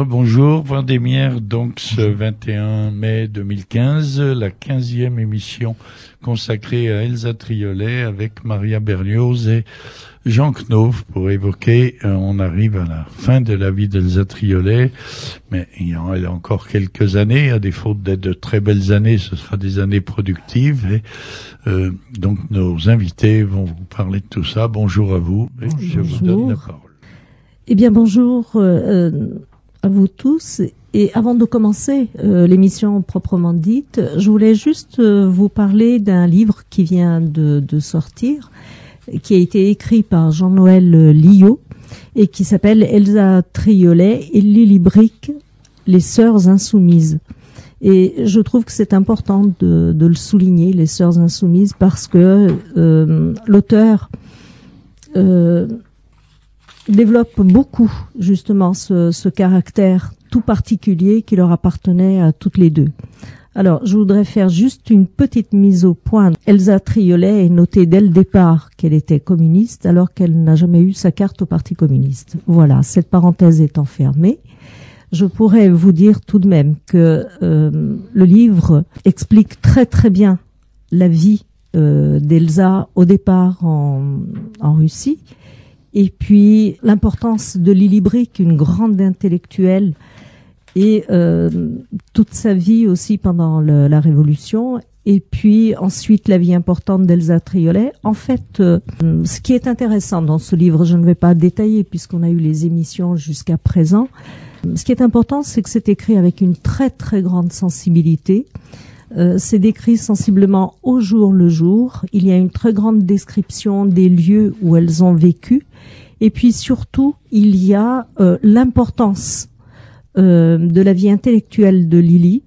Rebonjour, Vendémiaire, donc ce 21 mai 2015, la 15e émission consacrée à Elsa Triolet avec Maria Berlioz et Jean Knopf pour évoquer, on arrive à la fin de la vie d'Elsa Triolet, mais il y a encore quelques années, à défaut d'être de très belles années, ce sera des années productives et donc nos invités vont vous parler de tout ça. Bonjour à vous, et je vous donne la parole. Eh bien bonjour à vous tous. Et avant de commencer l'émission proprement dite, je voulais juste vous parler d'un livre qui vient de sortir, qui a été écrit par Jean-Noël Liot et qui s'appelle Elsa Triolet et Lily Brick, les Sœurs Insoumises. Et je trouve que c'est important de le souligner, les Sœurs Insoumises, parce que l'auteur développe beaucoup justement ce caractère tout particulier qui leur appartenait à toutes les deux. Alors, je voudrais faire juste une petite mise au point. Elsa Triolet est notée dès le départ qu'elle était communiste alors qu'elle n'a jamais eu sa carte au Parti communiste. Voilà, cette parenthèse étant fermée. Je pourrais vous dire tout de même que le livre explique très très bien la vie d'Elsa au départ en Russie. Et puis l'importance de Lily Brick, une grande intellectuelle, et toute sa vie aussi pendant la Révolution. Et puis ensuite la vie importante d'Elsa Triolet. En fait, ce qui est intéressant dans ce livre, je ne vais pas détailler puisqu'on a eu les émissions jusqu'à présent. Ce qui est important, c'est que c'est écrit avec une très très grande sensibilité. C'est décrit sensiblement au jour le jour. Il y a une très grande description des lieux où elles ont vécu. Et puis surtout, il y a l'importance de la vie intellectuelle de Lily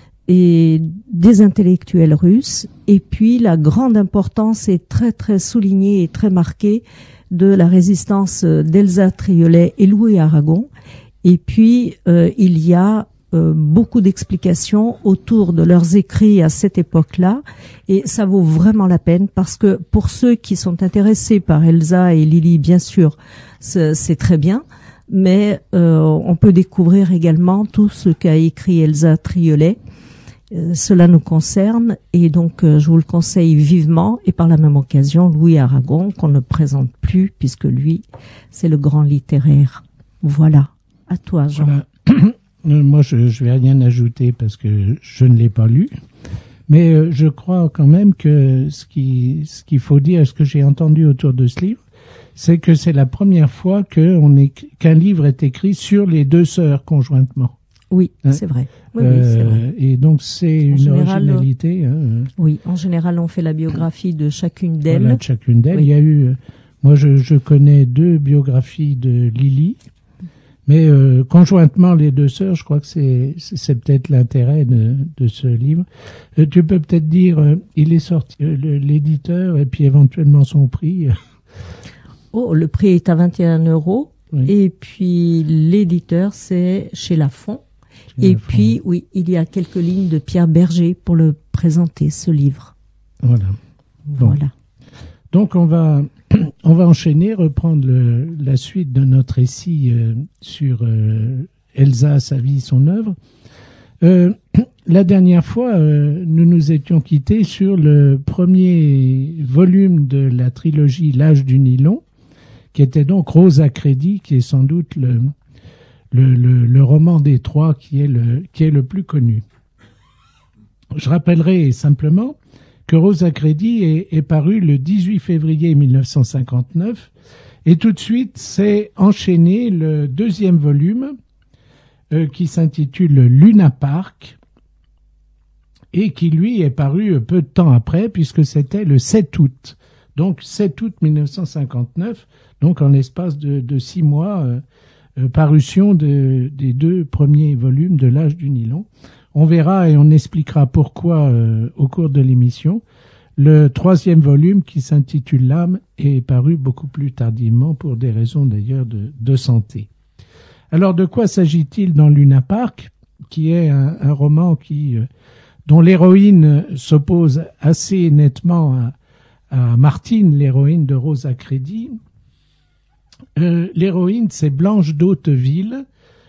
et des intellectuels russes. Et puis la grande importance est très très soulignée et très marquée de la résistance d'Elsa Triolet et Louis Aragon. Et puis il y a beaucoup d'explications autour de leurs écrits à cette époque-là, et ça vaut vraiment la peine parce que pour ceux qui sont intéressés par Elsa et Lily, bien sûr, c'est très bien, mais on peut découvrir également tout ce qu'a écrit Elsa Triolet. Cela nous concerne et donc je vous le conseille vivement, et par la même occasion Louis Aragon qu'on ne présente plus puisque lui c'est le grand littéraire. Voilà, à toi Jean. Voilà. Moi, je vais rien ajouter parce que je ne l'ai pas lu, mais je crois quand même que ce qu'il faut dire, ce que j'ai entendu autour de ce livre, c'est que c'est la première fois qu'un livre est écrit sur les deux sœurs conjointement. Oui, c'est vrai. Oui, c'est vrai. Et donc c'est une originalité. Oui, en général, on fait la biographie de chacune d'elles. Voilà, de chacune d'elles. Oui. Il y a eu, moi, je connais 2 biographies de Lily. Mais conjointement, les deux sœurs, je crois que c'est peut-être l'intérêt de ce livre. Tu peux peut-être dire, il est sorti, l'éditeur, et puis éventuellement son prix. Oh, le prix est à 21 €. Oui. Et puis l'éditeur, c'est chez Lafon. Et puis, oui, il y a quelques lignes de Pierre Berger pour le présenter, ce livre. Voilà. Voilà. Donc on va enchaîner, reprendre la suite de notre récit sur Elsa, sa vie, son œuvre. La dernière fois, nous nous étions quittés sur le premier volume de la trilogie L'âge du nylon, qui était donc Rose à crédit, qui est sans doute le roman des 3 qui est le plus connu. Je rappellerai simplement que Rose à crédit est paru le 18 février 1959, et tout de suite s'est enchaîné le 2e volume qui s'intitule Luna Park et qui lui est paru peu de temps après puisque c'était le 7 août. Donc 7 août 1959, donc en l'espace de 6 mois, parution des 2 premiers volumes de L'âge du nylon. On verra et on expliquera pourquoi au cours de l'émission. Le 3e volume, qui s'intitule L'âme, est paru beaucoup plus tardivement pour des raisons d'ailleurs de santé. Alors de quoi s'agit-il dans Luna Park, qui est un roman dont l'héroïne s'oppose assez nettement à Martine, l'héroïne de Rose à crédit. L'héroïne, c'est Blanche d'Hauteville,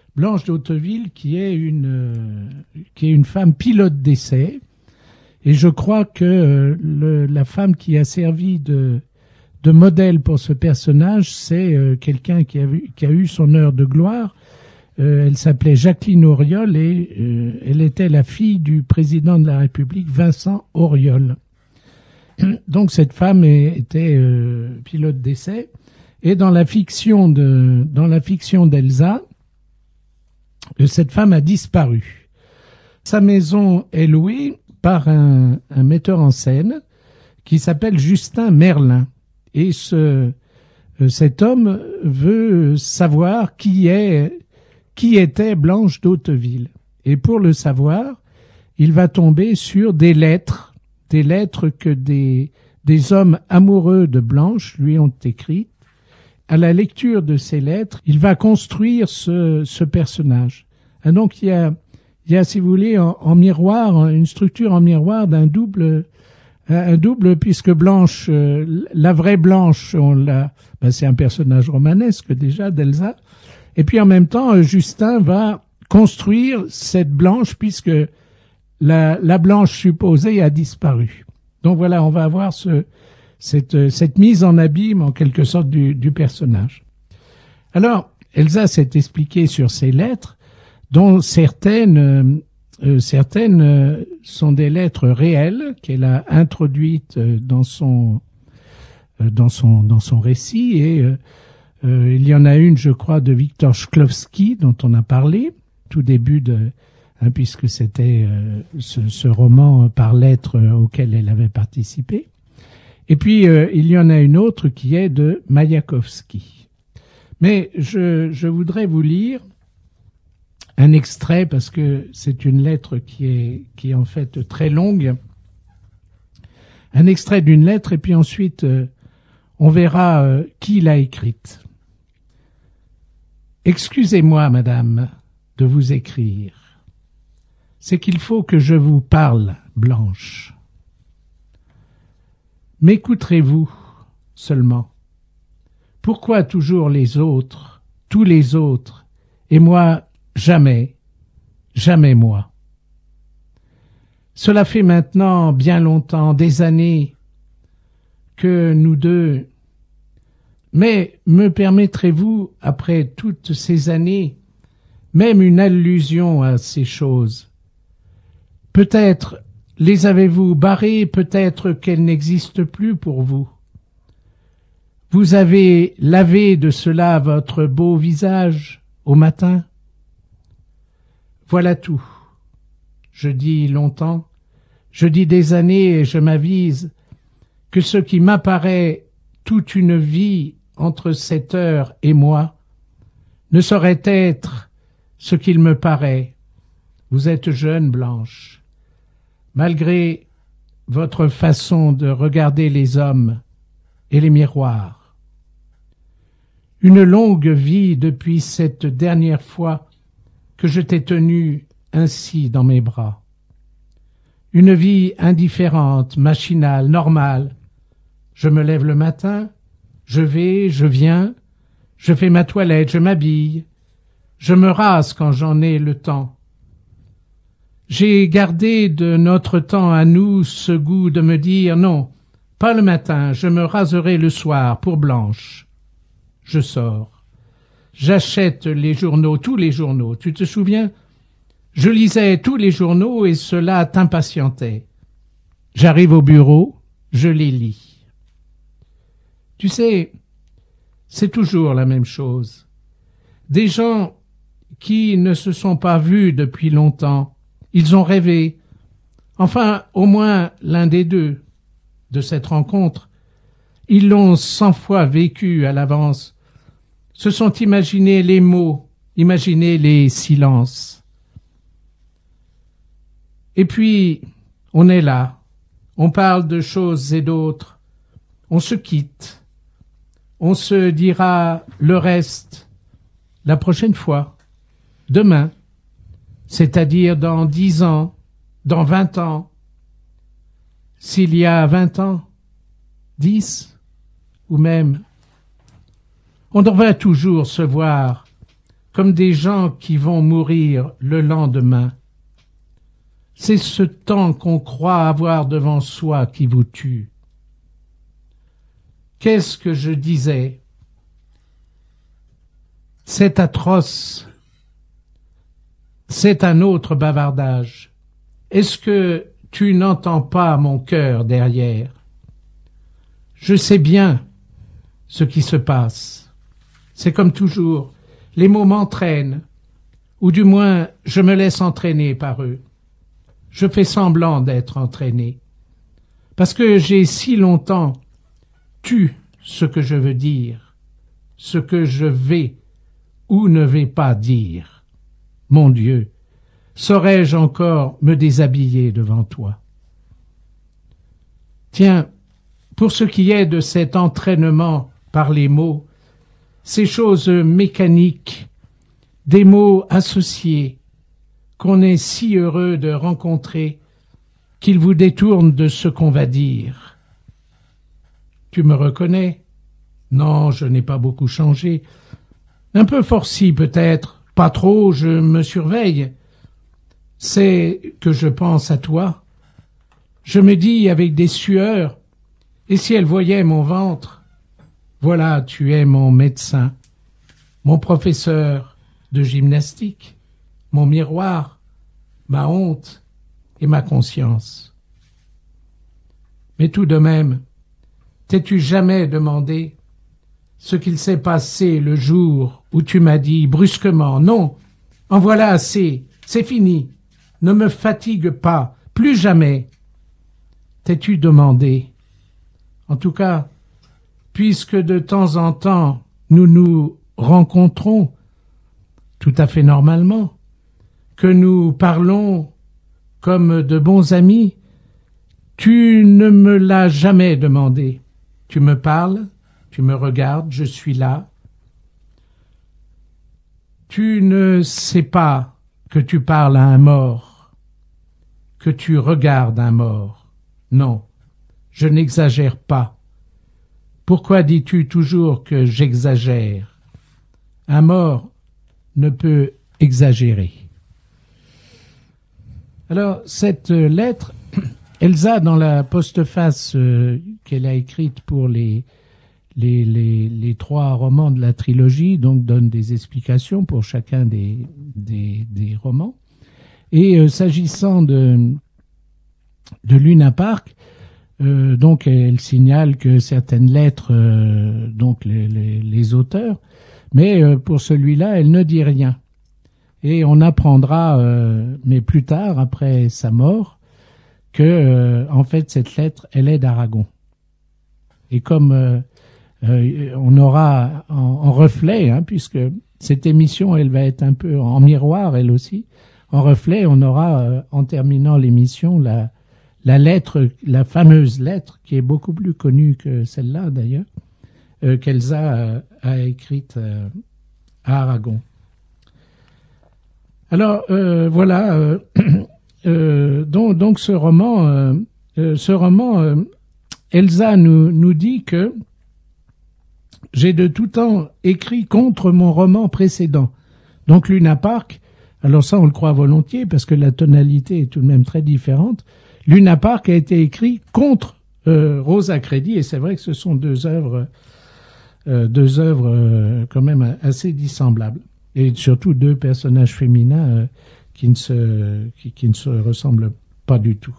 Blanche d'Hauteville, qui est une femme pilote d'essai. Et je crois que la femme qui a servi de modèle pour ce personnage, c'est quelqu'un qui a eu son heure de gloire. Elle s'appelait Jacqueline Auriol et elle était la fille du président de la République, Vincent Auriol. Donc cette femme était pilote d'essai. Et dans la fiction d'Elsa, cette femme a disparu. Sa maison est louée par un metteur en scène qui s'appelle Justin Merlin. Et cet homme veut savoir qui était Blanche d'Hauteville. Et pour le savoir, il va tomber sur des lettres que des hommes amoureux de Blanche lui ont écrites. À la lecture de ces lettres, il va construire ce personnage. Et donc il y a, si vous voulez, en miroir, une structure en miroir d'un double, puisque Blanche, la vraie Blanche, c'est un personnage romanesque déjà d'Elsa. Et puis en même temps, Justin va construire cette Blanche puisque la Blanche supposée a disparu. Donc voilà, on va avoir cette mise en abîme en quelque sorte du personnage. Alors, Elsa s'est expliquée sur ces lettres, dont certaines sont des lettres réelles qu'elle a introduites dans son récit, et il y en a une, je crois, de Victor Shklovsky dont on a parlé tout début puisque c'était ce roman par lettres auquel elle avait participé. Et puis il y en a une autre qui est de Mayakovsky. Mais je voudrais vous lire un extrait parce que c'est une lettre qui est en fait très longue. Un extrait d'une lettre et puis ensuite on verra qui l'a écrite. Excusez-moi, madame, de vous écrire. C'est qu'il faut que je vous parle, Blanche. M'écouterez-vous seulement? Pourquoi toujours les autres, tous les autres, et moi jamais, jamais moi? Cela fait maintenant bien longtemps, des années, que nous deux... Mais me permettrez-vous, après toutes ces années, même une allusion à ces choses? Peut-être les avez-vous barrées, peut-être qu'elles n'existent plus pour vous. Vous avez lavé de cela votre beau visage au matin. Voilà tout. Je dis longtemps, je dis des années et je m'avise que ce qui m'apparaît toute une vie entre cette heure et moi ne saurait être ce qu'il me paraît. Vous êtes jeune, Blanche, malgré votre façon de regarder les hommes et les miroirs. Une longue vie depuis cette dernière fois que je t'ai tenue ainsi dans mes bras. Une vie indifférente, machinale, normale. Je me lève le matin, je vais, je viens, je fais ma toilette, je m'habille, je me rase quand j'en ai le temps. J'ai gardé de notre temps à nous ce goût de me dire non, pas le matin, je me raserai le soir pour Blanche. Je sors. J'achète les journaux, tous les journaux. Tu te souviens? Je lisais tous les journaux et cela t'impatientait. J'arrive au bureau, je les lis. Tu sais, c'est toujours la même chose. Des gens qui ne se sont pas vus depuis longtemps, ils ont rêvé, enfin au moins l'un des deux, de cette rencontre. Ils l'ont 100 fois vécu à l'avance, se sont imaginés les mots, imaginés les silences. Et puis, on est là, on parle de choses et d'autres, on se quitte. On se dira le reste la prochaine fois, demain, c'est-à-dire dans 10 ans, dans 20 ans. S'il y a 20 ans, 10 ou même. On devrait toujours se voir comme des gens qui vont mourir le lendemain. C'est ce temps qu'on croit avoir devant soi qui vous tue. Qu'est-ce que je disais? C'est atroce. C'est un autre bavardage. Est-ce que tu n'entends pas mon cœur derrière? Je sais bien ce qui se passe. C'est comme toujours. Les mots m'entraînent, ou du moins je me laisse entraîner par eux. Je fais semblant d'être entraîné, parce que j'ai si longtemps tu ce que je veux dire, ce que je vais ou ne vais pas dire. Mon Dieu, saurais-je encore me déshabiller devant toi? Tiens, pour ce qui est de cet entraînement par les mots, ces choses mécaniques, des mots associés, qu'on est si heureux de rencontrer, qu'ils vous détournent de ce qu'on va dire. Tu me reconnais? Non, je n'ai pas beaucoup changé. Un peu forci peut-être, pas trop, je me surveille. C'est que je pense à toi. Je me dis avec des sueurs, et si elle voyait mon ventre? Voilà, tu es mon médecin, mon professeur de gymnastique, mon miroir, ma honte et ma conscience. Mais tout de même, t'es-tu jamais demandé ce qu'il s'est passé le jour où tu m'as dit brusquement « Non, en voilà assez, c'est fini, ne me fatigue pas, plus jamais ». T'es-tu demandé? En tout cas, puisque de temps en temps nous nous rencontrons tout à fait normalement, que nous parlons comme de bons amis, tu ne me l'as jamais demandé. Tu me parles, tu me regardes, je suis là. Tu ne sais pas que tu parles à un mort, que tu regardes un mort. Non, je n'exagère pas. Pourquoi dis-tu toujours que j'exagère? Un mort ne peut exagérer. Alors, cette lettre, Elsa, dans la postface qu'elle a écrite pour les trois romans de la trilogie, donc donne des explications pour chacun des romans. Et s'agissant de Luna Park, donc elle signale que certaines lettres, donc les auteurs, mais pour celui-là, elle ne dit rien. Et on apprendra, mais plus tard, après sa mort, que en fait cette lettre, elle est d'Aragon. Et comme on aura en reflet, puisque cette émission, elle va être un peu en miroir, elle aussi, en reflet, on aura, en terminant l'émission, la lettre, la fameuse lettre, qui est beaucoup plus connue que celle-là d'ailleurs, qu'Elsa a écrite à Aragon. Alors voilà, donc ce roman, Elsa nous dit que j'ai de tout temps écrit contre mon roman précédent. Donc Luna Park, alors ça on le croit volontiers parce que la tonalité est tout de même très différente. Luna Park a été écrit contre Rosa Credi, et c'est vrai que ce sont deux œuvres quand même assez dissemblables, et surtout deux personnages féminins qui ne se ressemblent pas du tout.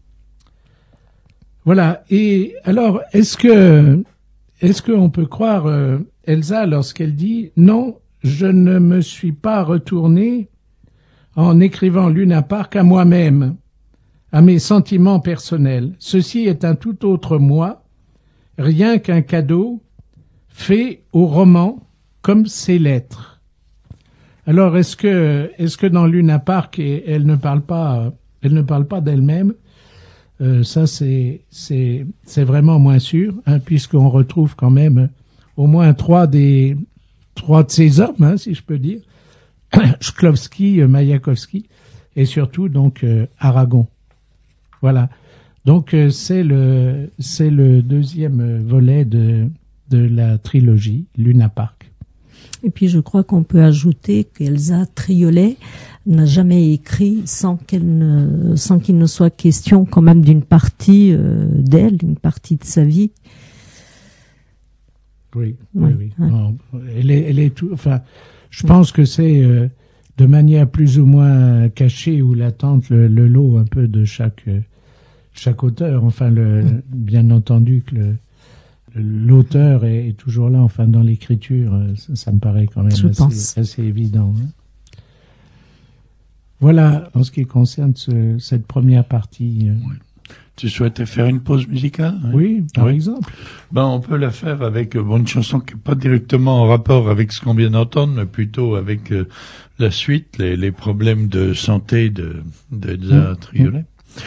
Voilà. Et alors, est-ce qu'on peut croire Elsa lorsqu'elle dit « Non, je ne me suis pas retournée en écrivant Luna Park à moi-même, à mes sentiments personnels. Ceci est un tout autre moi, rien qu'un cadeau fait au roman comme ses lettres. » Alors, est-ce que dans Luna Park, elle ne parle pas d'elle-même? Ça, c'est vraiment moins sûr, puisqu'on retrouve quand même au moins trois de ces hommes, si je peux dire, Shklovsky, Mayakovsky, et surtout donc Aragon. Voilà. Donc c'est le deuxième volet de la trilogie Luna Park. Et puis je crois qu'on peut ajouter qu'Elsa Triolet n'a jamais écrit sans qu'il ne soit question quand même d'une partie d'elle, d'une partie de sa vie. Oui. Non, elle est tout. Enfin, je pense que c'est de manière plus ou moins cachée ou latente le lot un peu de chaque auteur. Enfin, bien entendu que l'auteur est toujours là. Enfin, dans l'écriture, ça me paraît quand même assez évident. Hein. Voilà, en ce qui concerne cette première partie. Oui. Tu souhaitais faire une pause musicale? Hein? Oui, par exemple. On peut la faire avec une chanson qui n'est pas directement en rapport avec ce qu'on vient d'entendre, mais plutôt avec la suite, les problèmes de santé d'Elsa Triolet.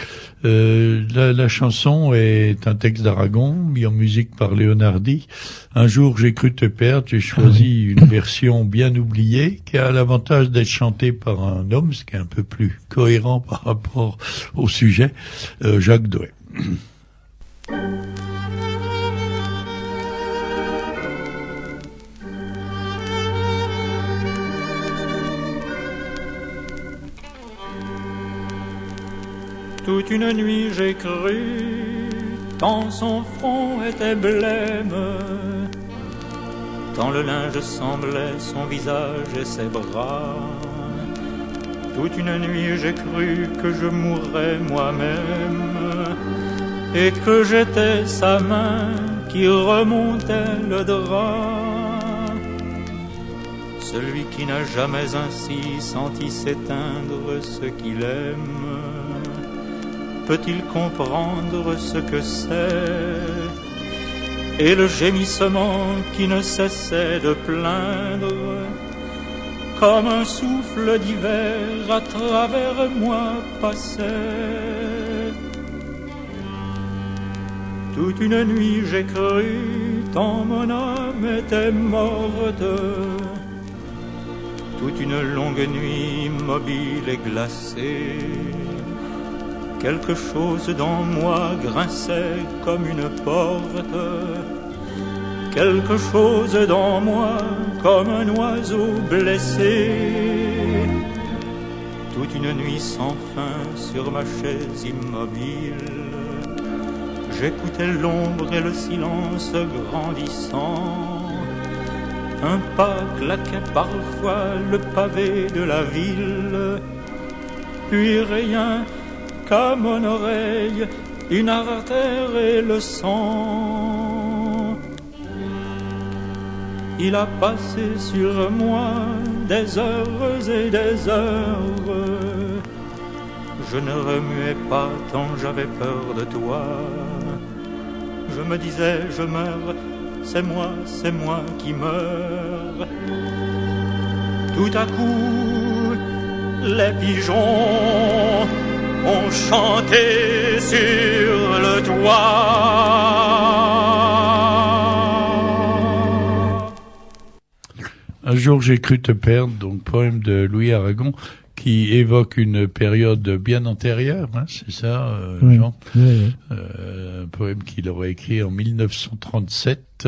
La chanson est un texte d'Aragon, mis en musique par Leonardi. Un jour, j'ai cru te perdre. J'ai choisi une version bien oubliée qui a l'avantage d'être chantée par un homme, ce qui est un peu plus cohérent par rapport au sujet, Jacques Douet. Toute une nuit j'ai cru, tant son front était blême, tant le linge semblait son visage et ses bras. Toute une nuit j'ai cru que je mourrais moi-même et que j'étais sa main qui remontait le drap. Celui qui n'a jamais ainsi senti s'éteindre ce qu'il aime, peut-il comprendre ce que c'est? Et le gémissement qui ne cessait de plaindre, comme un souffle d'hiver à travers moi passait. Toute une nuit j'ai cru, tant mon âme était morte. Toute une longue nuit immobile et glacée, quelque chose dans moi grinçait comme une porte. Quelque chose dans moi comme un oiseau blessé. Toute une nuit sans fin sur ma chaise immobile, j'écoutais l'ombre et le silence grandissant. Un pas claquait parfois le pavé de la ville, puis rien qu'à mon oreille, une artère et le sang. Il a passé sur moi des heures et des heures. Je ne remuais pas tant j'avais peur de toi. Je me disais, je meurs, c'est moi qui meurs. Tout à coup, les pigeons ont chanté sur le toit. Un jour j'ai cru te perdre, donc poème de Louis Aragon, qui évoque une période bien antérieure, hein, c'est ça, Jean? Oui. Un poème qu'il aurait écrit en 1937,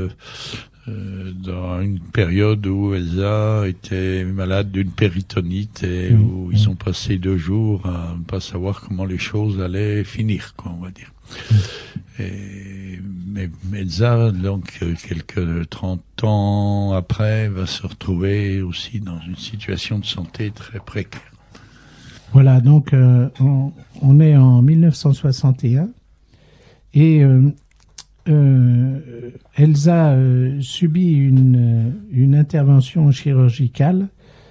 dans une période où Elsa était malade d'une péritonite et où ils ont passé 2 jours à ne pas savoir comment les choses allaient finir, quoi, on va dire. Mais Elsa, donc, quelques 30 ans après, va se retrouver aussi dans une situation de santé très précaire. Voilà, donc on est en 1961 et Elsa subit une intervention chirurgicale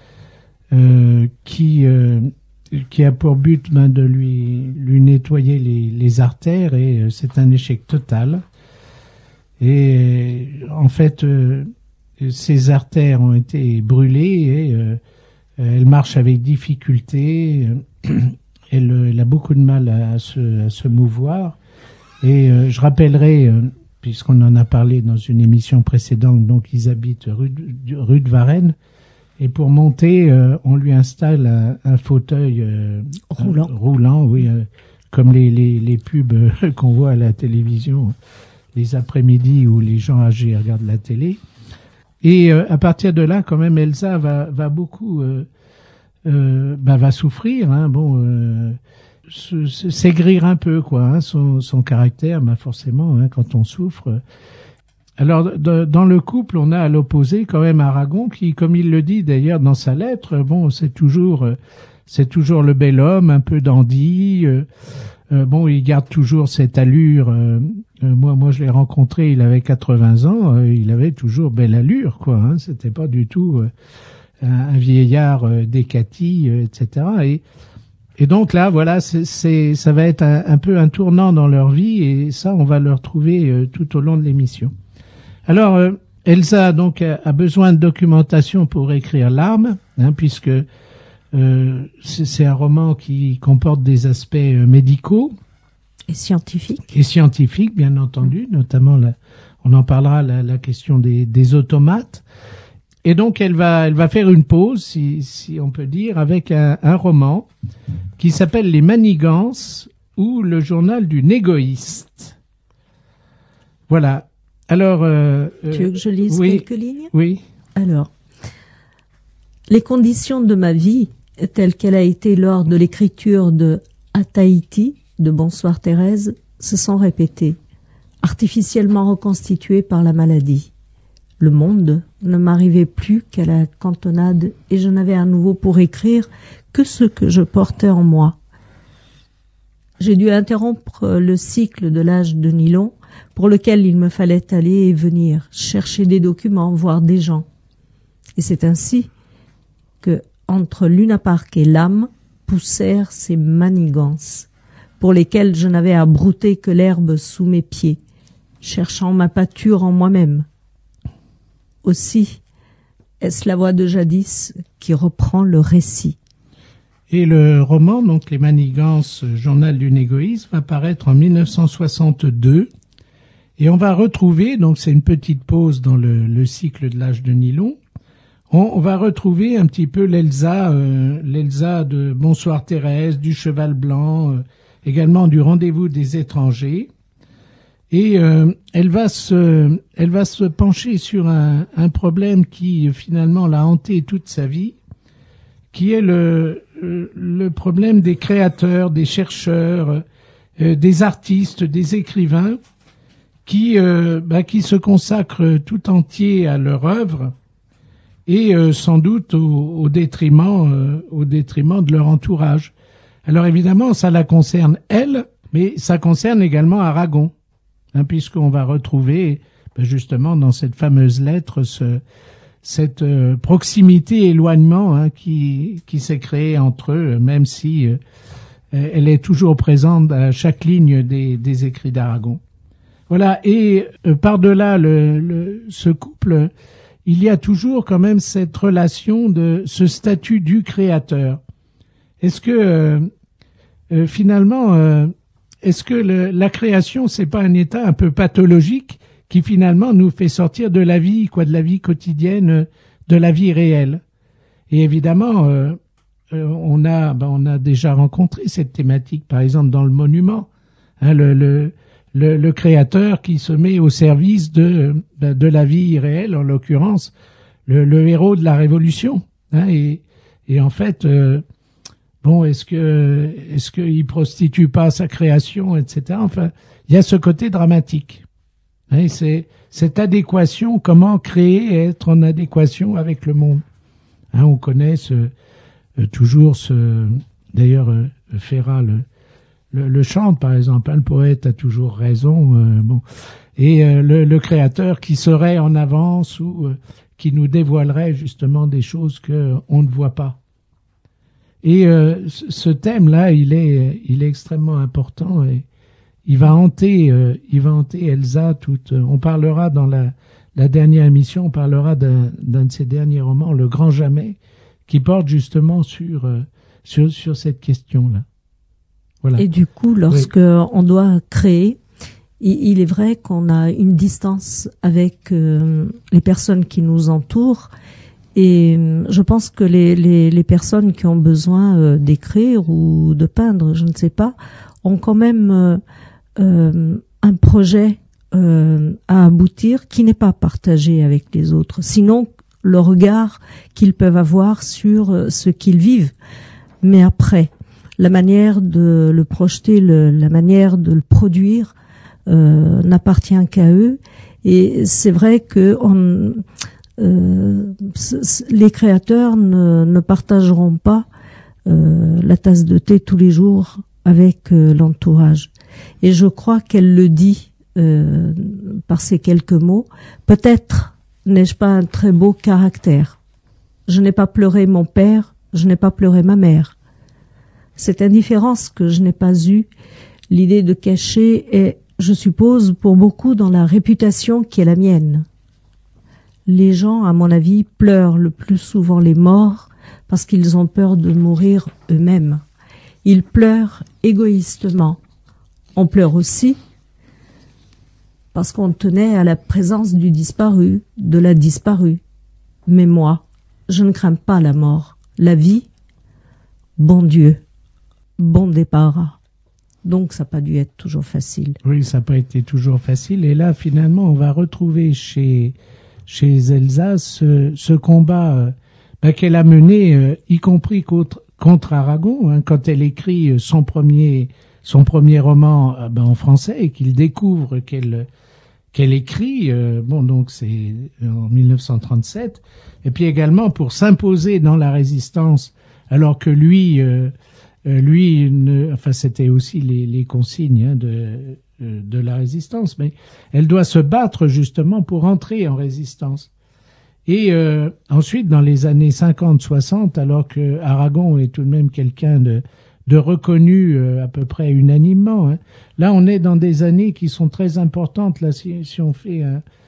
qui a pour but de lui nettoyer les artères, et c'est un échec total. Et en fait, ses artères ont été brûlées et elle marche avec difficulté. Elle a beaucoup de mal à se mouvoir. Et je rappellerai, puisqu'on en a parlé dans une émission précédente, donc ils habitent rue de Varennes. Et pour monter, on lui installe un fauteuil roulant, oui, comme les pubs qu'on voit à la télévision les après-midi où les gens âgés regardent la télé. Et à partir de là, quand même, Elsa va beaucoup va souffrir, hein, s'aigrir un peu, quoi, hein, son caractère, forcément, hein, quand on souffre. Alors, dans le couple, on a à l'opposé quand même Aragon qui, comme il le dit d'ailleurs dans sa lettre, c'est toujours le bel homme, un peu dandy. Il garde toujours cette allure. Moi, je l'ai rencontré, il avait 80 ans, il avait toujours belle allure, quoi. Hein, c'était pas du tout un vieillard décati, etc. Et donc là, voilà, ça va être un peu un tournant dans leur vie, et ça, on va le retrouver tout au long de l'émission. Alors, Elsa donc a besoin de documentation pour écrire L'Arme, hein, puisque c'est un roman qui comporte des aspects médicaux et scientifiques. Et scientifiques, bien entendu, notamment on en parlera, la question des automates. Et donc elle va faire une pause, si on peut dire, avec un roman qui s'appelle Les Manigances ou le journal d'une égoïste. Voilà. Alors, tu veux que je lise quelques lignes? Oui. Alors, les conditions de ma vie, telle qu'elle a été lors de l'écriture de À Tahiti, de Bonsoir Thérèse, se sont répétées, artificiellement reconstituées par la maladie. Le monde ne m'arrivait plus qu'à la cantonade et je n'avais à nouveau pour écrire que ce que je portais en moi. J'ai dû interrompre le cycle de l'âge de nylon pour lequel il me fallait aller et venir, chercher des documents, voir des gens. Et c'est ainsi que, entre Luna Park et l'âme, poussèrent ces manigances, pour lesquelles je n'avais à brouter que l'herbe sous mes pieds, cherchant ma pâture en moi-même. Aussi, est-ce la voix de jadis qui reprend le récit. Et le roman, donc Les Manigances, journal d'une égoïste, va paraître en 1962. Et on va retrouver, donc c'est une petite pause dans le cycle de l'âge de nylon, on va retrouver un petit peu l'Elsa de Bonsoir Thérèse, du Cheval Blanc, également du Rendez-vous des étrangers. Et elle va se pencher sur un problème qui finalement l'a hanté toute sa vie, qui est le problème des créateurs, des chercheurs, des artistes, des écrivains qui se consacrent tout entier à leur œuvre et sans doute au détriment de leur entourage. Alors évidemment, ça la concerne elle, mais ça concerne également Aragon, hein, puisqu'on va retrouver justement dans cette fameuse lettre cette proximité, éloignement, hein, qui s'est créé entre eux, même si elle est toujours présente à chaque ligne des écrits d'Aragon. Voilà, et par-delà ce couple, il y a toujours quand même cette relation de ce statut du créateur. Est-ce que finalement, est-ce que la création, c'est pas un état un peu pathologique qui finalement nous fait sortir de la vie quotidienne, de la vie réelle? Et évidemment, on a déjà rencontré cette thématique, par exemple dans le Monument, hein, le créateur qui se met au service de la vie réelle, en l'occurrence le héros de la Révolution, hein, et en fait est-ce que il prostitue pas sa création, etc. Enfin, il y a ce côté dramatique, hein, c'est cette adéquation, comment créer et être en adéquation avec le monde, hein. On connaît d'ailleurs Ferrat le chante, par exemple, hein, le poète a toujours raison, et le créateur qui serait en avance ou qui nous dévoilerait justement des choses que on ne voit pas. Et ce thème-là, il est extrêmement important et il va hanter Elsa toute. On parlera dans la dernière émission, on parlera d'un de ses derniers romans, Le Grand Jamais, qui porte justement sur cette question-là. Voilà. Et du coup, lorsque on doit créer, il est vrai qu'on a une distance avec les personnes qui nous entourent. Et je pense que les personnes qui ont besoin d'écrire ou de peindre, je ne sais pas, ont quand même un projet à aboutir, qui n'est pas partagé avec les autres. Sinon, le regard qu'ils peuvent avoir sur ce qu'ils vivent. Mais après, la manière de le projeter, la manière de le produire n'appartient qu'à eux. Et c'est vrai que les créateurs ne partageront pas la tasse de thé tous les jours avec l'entourage. Et je crois qu'elle le dit par ces quelques mots. Peut-être n'ai-je pas un très beau caractère. Je n'ai pas pleuré mon père, je n'ai pas pleuré ma mère. Cette indifférence que je n'ai pas eue, l'idée de cacher est, je suppose, pour beaucoup dans la réputation qui est la mienne. Les gens, à mon avis, pleurent le plus souvent les morts parce qu'ils ont peur de mourir eux-mêmes. Ils pleurent égoïstement. On pleure aussi parce qu'on tenait à la présence du disparu, de la disparue. Mais moi, je ne crains pas la mort. La vie, bon Dieu, bon débarras. Donc ça n'a pas dû être toujours facile. Oui, ça n'a pas été toujours facile. Et là, finalement, on va retrouver chez Elsa ce combat qu'elle a mené, y compris contre Aragon, quand elle écrit son premier roman en français et qu'il découvre qu'elle écrit. Donc c'est en 1937. Et puis également pour s'imposer dans la résistance, alors que lui, c'était aussi les consignes de la résistance, mais elle doit se battre justement pour entrer en résistance. Et ensuite, dans les années 50-60, alors que Aragon est tout de même quelqu'un de reconnu à peu près unanimement, là on est dans des années qui sont très importantes. Là, si on fait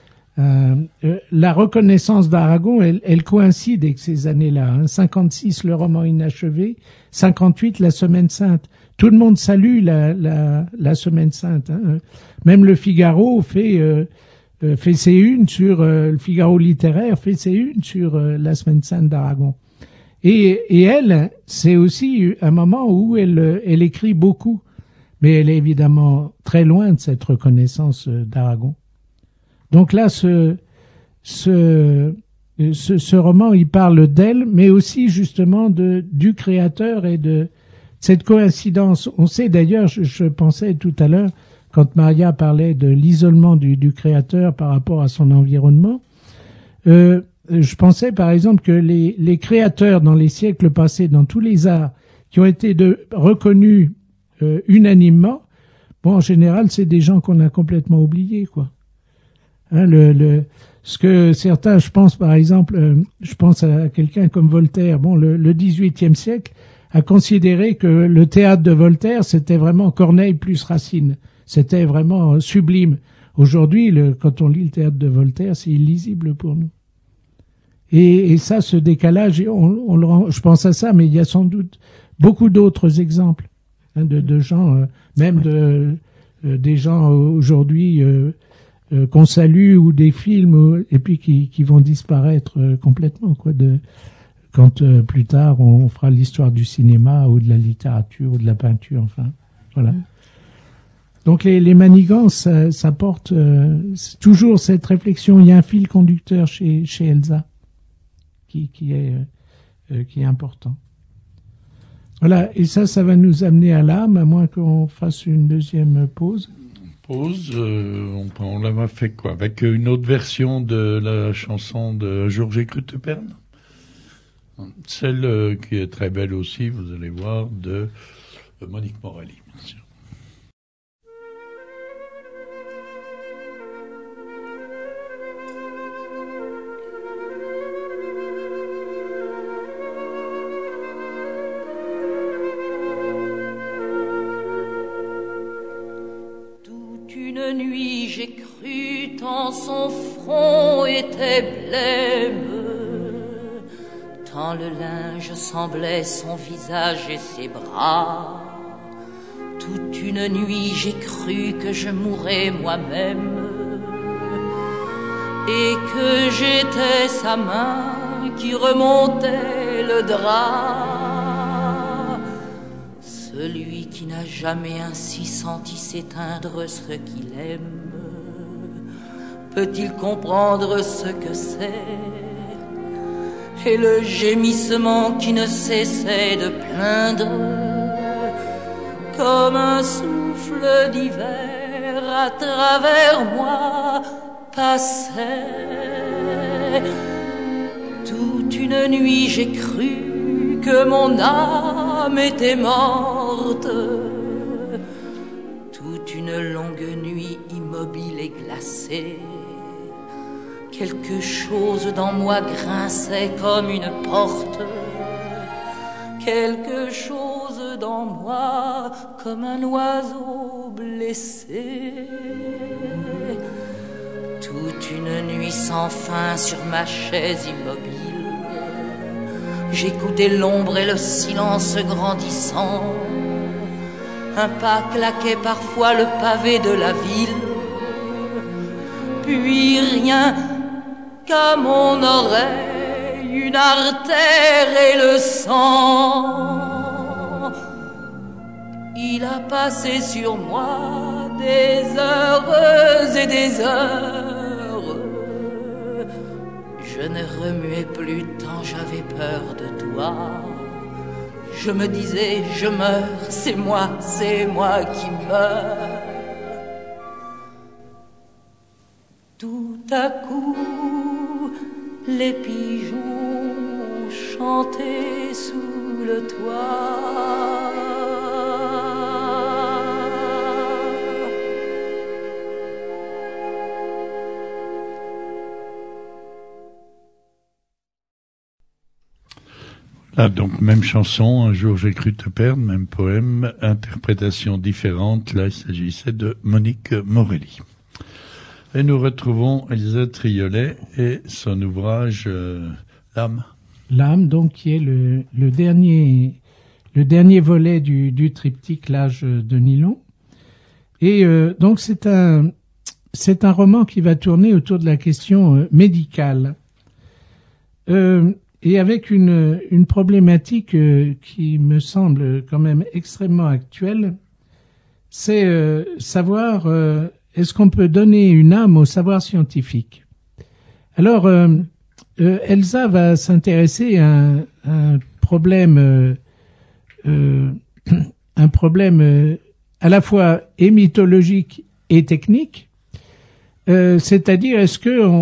la reconnaissance d'Aragon, elle coïncide avec ces années-là. 56, le roman inachevé. 58, la Semaine sainte. Tout le monde salue la Semaine sainte. Même le Figaro fait ses unes sur le Figaro littéraire fait ses unes sur la Semaine sainte d'Aragon. Et elle, c'est aussi un moment où elle écrit beaucoup, mais elle est évidemment très loin de cette reconnaissance d'Aragon. Donc là, ce roman, il parle d'elle, mais aussi justement du créateur et de cette coïncidence. On sait d'ailleurs, je pensais tout à l'heure, quand Maria parlait de l'isolement du créateur par rapport à son environnement, je pensais par exemple que les créateurs dans les siècles passés, dans tous les arts, qui ont été reconnus unanimement, en général, c'est des gens qu'on a complètement oubliés, quoi. Ce que certains, je pense par exemple, je pense à quelqu'un comme Voltaire. Le XVIIIe siècle a considéré que le théâtre de Voltaire, c'était vraiment Corneille plus Racine. C'était vraiment sublime. Aujourd'hui, quand on lit le théâtre de Voltaire, c'est illisible pour nous. Et ça, ce décalage, je pense à ça, mais il y a sans doute beaucoup d'autres exemples de gens, même des gens aujourd'hui qu'on salue, ou des films, et puis qui vont disparaître complètement, quoi. Quand plus tard on fera l'histoire du cinéma ou de la littérature ou de la peinture, enfin, voilà. Donc les manigances, ça porte toujours cette réflexion. Il y a un fil conducteur chez Elsa qui est important. Voilà, et ça va nous amener à l'âme, à moins qu'on fasse une deuxième pause. On l'a fait quoi, avec une autre version de la chanson de Jour j'ai cru te perdre, celle qui est très belle aussi, vous allez voir, de Monique Morelli, bien sûr. Nuit, j'ai cru tant son front était blême, tant le linge semblait son visage et ses bras. Toute une nuit, j'ai cru que je mourrais moi-même et que j'étais sa main qui remontait le drap. Celui qui n'a jamais ainsi senti s'éteindre ce qu'il aime peut-il comprendre ce que c'est? Et le gémissement qui ne cessait de plaindre, comme un souffle d'hiver à travers moi passait. Toute une nuit j'ai cru que mon âme était morte. Toute une longue nuit immobile et glacée, quelque chose dans moi grinçait comme une porte. Quelque chose dans moi comme un oiseau blessé. Toute une nuit sans fin sur ma chaise immobile, j'écoutais l'ombre et le silence grandissant. Un pas claquait parfois le pavé de la ville, puis rien qu'à mon oreille, une artère et le sang. Il a passé sur moi des heures et des heures. Je ne remuais plus tant j'avais peur de toi. Je me disais, je meurs, c'est moi qui meurs. Tout à coup, les pigeons chantaient sous le toit. Là, donc, même chanson, Un jour j'ai cru te perdre, même poème, interprétation différente. Là, il s'agissait de Monique Morelli. Et nous retrouvons Elsa Triolet et son ouvrage L'âme. L'âme, donc, qui est le dernier volet du triptyque L'âge de Nylon. Et donc, c'est un roman qui va tourner autour de la question médicale. Et avec une problématique qui me semble quand même extrêmement actuelle, c'est savoir est-ce qu'on peut donner une âme au savoir scientifique. Alors, Elsa va s'intéresser à un problème à la fois et mythologique et technique, c'est-à-dire est-ce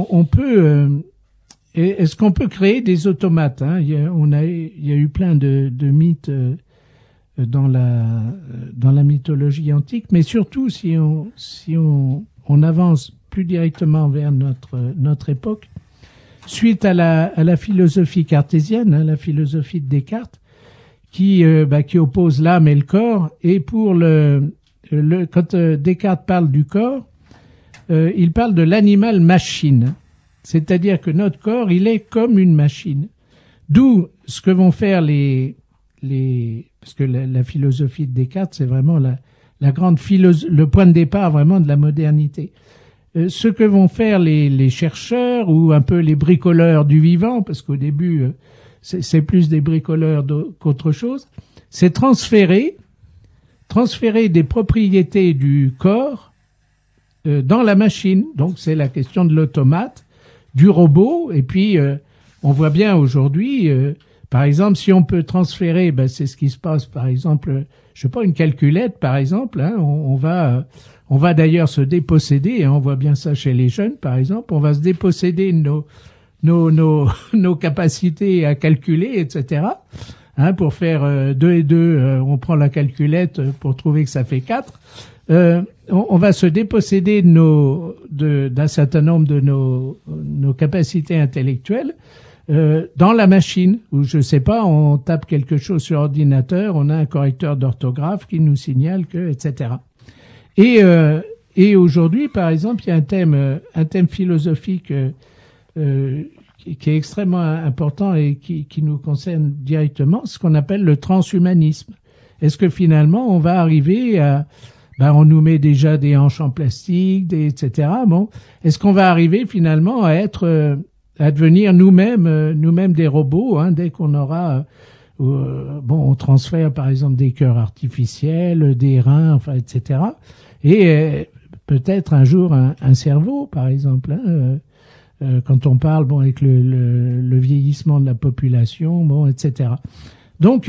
qu'on peut créer des automates, hein? Il y a eu plein de mythes dans la mythologie antique, mais surtout si on avance plus directement vers notre époque, suite à la philosophie cartésienne, hein, la philosophie de Descartes, qui oppose l'âme et le corps, et pour quand Descartes parle du corps, il parle de l'animal machine. C'est-à-dire que notre corps, il est comme une machine. D'où ce que vont faire parce que la philosophie de Descartes, c'est vraiment le point de départ vraiment de la modernité. Ce que vont faire les chercheurs ou un peu les bricoleurs du vivant, parce qu'au début, c'est plus des bricoleurs qu'autre chose, c'est transférer des propriétés du corps dans la machine. Donc c'est la question de l'automate, du robot, et puis on voit bien aujourd'hui, par exemple, si on peut transférer, c'est ce qui se passe, par exemple, je sais pas, une calculette, par exemple, hein, on va d'ailleurs se déposséder, hein, on voit bien ça chez les jeunes, par exemple, on va se déposséder de nos capacités à calculer, etc. Hein, pour faire 2 et 2, on prend la calculette pour trouver que ça fait 4. On va se déposséder d'un certain nombre de nos capacités intellectuelles dans la machine, où je sais pas, on tape quelque chose sur ordinateur, on a un correcteur d'orthographe qui nous signale que, etc. Et aujourd'hui, par exemple, il y a un thème philosophique qui est extrêmement important et qui nous concerne directement, ce qu'on appelle le transhumanisme. Est-ce que finalement on va arriver à on nous met déjà des hanches en plastique, etc. Bon, est-ce qu'on va arriver finalement à devenir nous-mêmes des robots, hein, dès qu'on aura on transfère par exemple des cœurs artificiels, des reins, enfin, etc. Et peut-être un jour un cerveau, par exemple. Quand on parle, bon, avec le vieillissement de la population, bon, etc. Donc,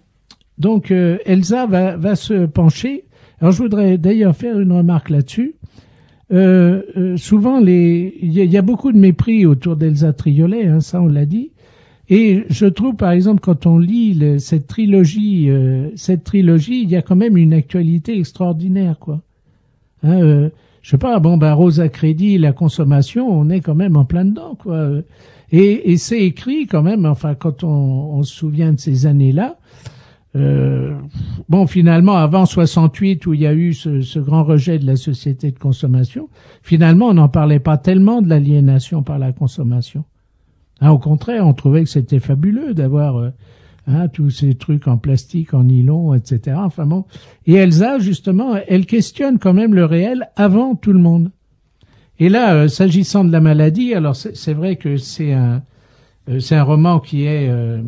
Elsa va se pencher. Alors, je voudrais d'ailleurs faire une remarque là-dessus. Souvent, il y a beaucoup de mépris autour d'Elsa Triolet, hein, ça on l'a dit. Et je trouve, par exemple, quand on lit cette trilogie, il y a quand même une actualité extraordinaire, quoi. Hein, je sais pas, Rosa Crédit, la consommation, on est quand même en plein dedans, quoi. Et c'est écrit quand même, enfin, quand on se souvient de ces années-là. Finalement, avant 68, où il y a eu ce grand rejet de la société de consommation, finalement, on n'en parlait pas tellement de l'aliénation par la consommation. Hein, au contraire, on trouvait que c'était fabuleux d'avoir tous ces trucs en plastique, en nylon, etc. Enfin bon. Et Elsa, justement, elle questionne quand même le réel avant tout le monde. Et là, s'agissant de la maladie, alors c'est vrai que c'est un roman qui est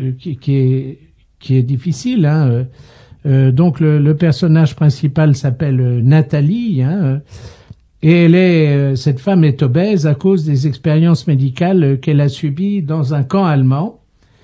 difficile. Hein. Donc le personnage principal s'appelle Nathalie. Hein, et cette femme est obèse à cause des expériences médicales qu'elle a subies dans un camp allemand.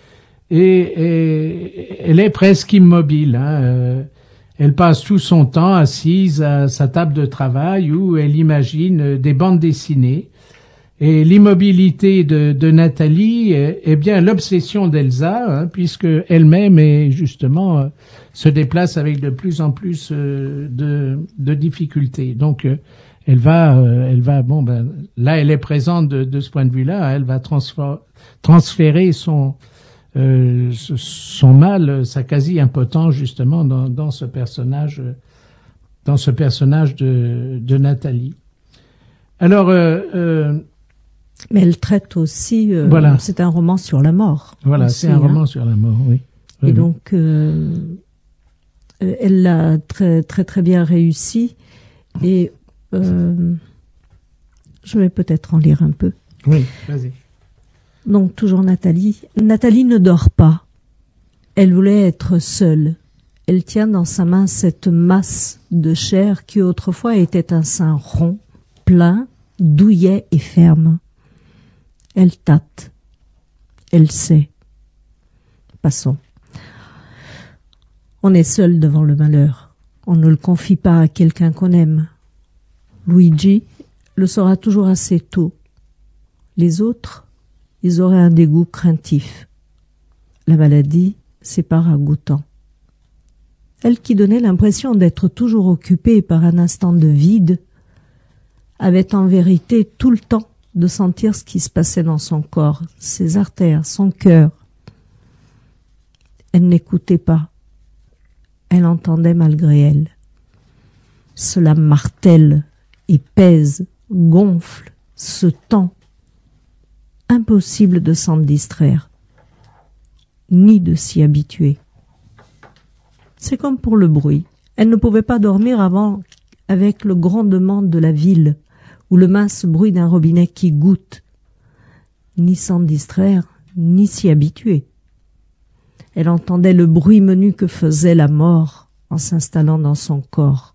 Et elle est presque immobile. Hein. Elle passe tout son temps assise à sa table de travail où elle imagine des bandes dessinées. Et l'immobilité de Nathalie est bien l'obsession d'Elsa, hein, puisque elle-même justement se déplace avec de plus en plus de difficultés. Donc elle va là elle est présente de ce point de vue-là, elle va transférer son mal, sa quasi-impotence justement dans ce personnage de Nathalie. Alors mais elle traite aussi, voilà. C'est un roman sur la mort. Voilà, aussi, c'est un roman sur la mort, oui. Et donc, elle l'a très très très bien réussi. Et je vais peut-être en lire un peu. Oui, vas-y. Donc, toujours Nathalie. Nathalie ne dort pas. Elle voulait être seule. Elle tient dans sa main cette masse de chair qui autrefois était un sein rond, plein, douillet et ferme. Elle tâte. Elle sait. Passons. On est seul devant le malheur. On ne le confie pas à quelqu'un qu'on aime. Luigi le saura toujours assez tôt. Les autres, ils auraient un dégoût craintif. La maladie, c'est pas ragoûtant. Elle qui donnait l'impression d'être toujours occupée par un instant de vide, avait en vérité tout le temps de sentir ce qui se passait dans son corps, ses artères, son cœur. Elle n'écoutait pas. Elle entendait malgré elle. Cela martèle et pèse, gonfle, se tend. Impossible de s'en distraire, ni de s'y habituer. C'est comme pour le bruit. Elle ne pouvait pas dormir avant avec le grondement de la ville ou le mince bruit d'un robinet qui goutte, ni s'en distraire, ni s'y habituer. Elle entendait le bruit menu que faisait la mort en s'installant dans son corps.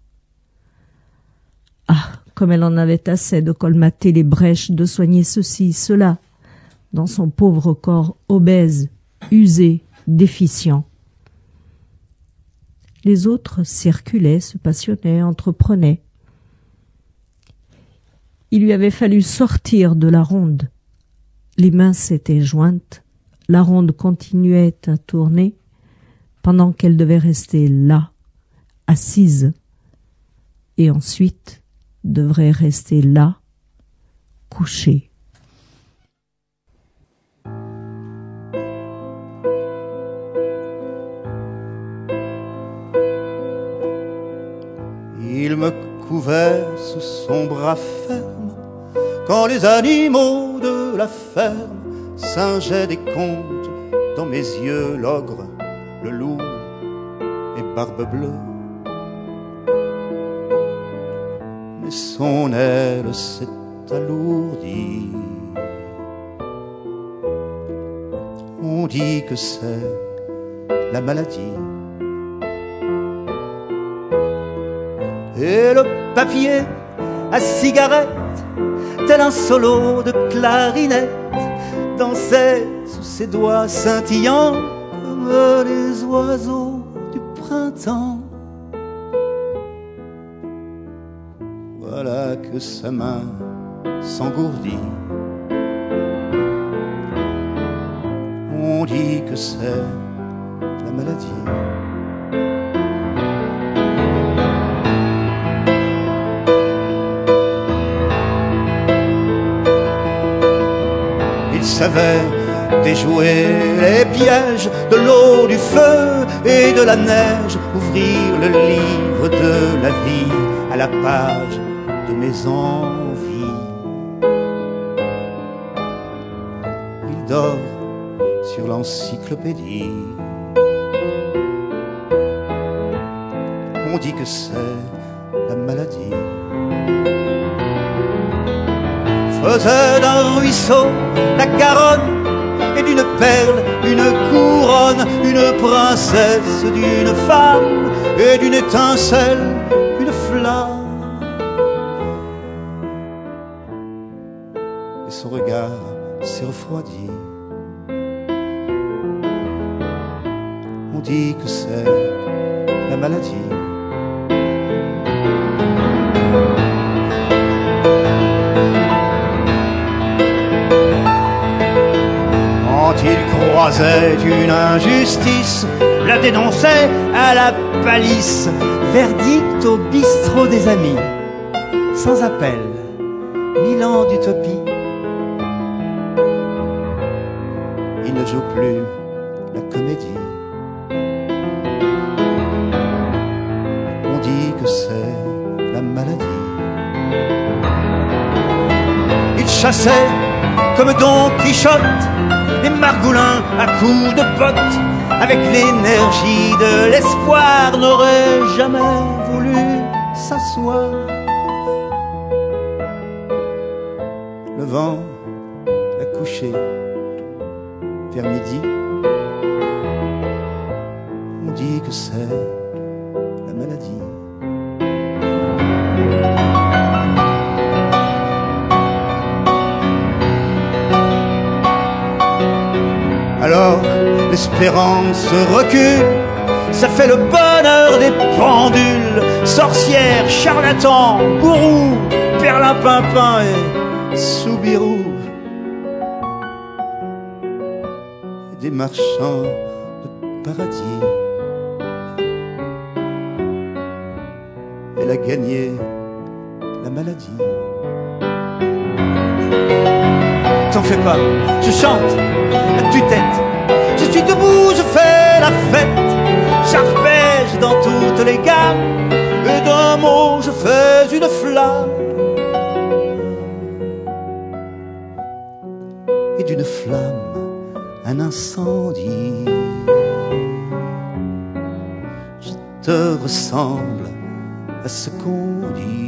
Ah, comme elle en avait assez de colmater les brèches, de soigner ceci, cela, dans son pauvre corps obèse, usé, déficient. Les autres circulaient, se passionnaient, entreprenaient. Il lui avait fallu sortir de la ronde. Les mains s'étaient jointes, la ronde continuait à tourner, pendant qu'elle devait rester là, assise, et ensuite devrait rester là, couchée. Il me couvait sous son bras ferme quand les animaux de la ferme singeaient des contes dans mes yeux, l'ogre, le loup et Barbe Bleue. Mais son aile s'est alourdie. On dit que c'est la maladie. Et le papier à cigarette, tel un solo de clarinette, dansait sous ses doigts scintillants comme les oiseaux du printemps. Voilà que sa main s'engourdit. On dit que c'est la maladie. Il savait déjouer les pièges de l'eau, du feu et de la neige, ouvrir le livre de la vie à la page de mes envies. Il dort sur l'encyclopédie. On dit que c'est la maladie. Faisait d'un ruisseau la Garonne et d'une perle une couronne, une princesse d'une femme et d'une étincelle une flamme. Et son regard s'est refroidi. On dit que c'est la maladie. Quand il croisait une injustice, la dénonçait à la palisse, verdict au bistrot des amis, sans appel, 1000 ans d'utopie. Il ne joue plus la comédie. On dit que c'est la maladie. Il chassait comme Don Quichotte les margoulins à coups de bottes, avec l'énergie de l'espoir, n'aurait jamais voulu s'asseoir. Le vent l'a couché vers midi. On dit que c'est la maladie. Alors l'espérance recule, ça fait le bonheur des pendules, sorcières, charlatans, gourous, perlimpinpin et soubirous, des marchands de paradis. Elle a gagné la maladie. T'en fais pas, je chante à tue-tête. Je suis debout, je fais la fête. J'arpège dans toutes les gammes, et d'un mot je fais une flamme. Et d'une flamme un incendie. Je te ressemble à ce qu'on dit.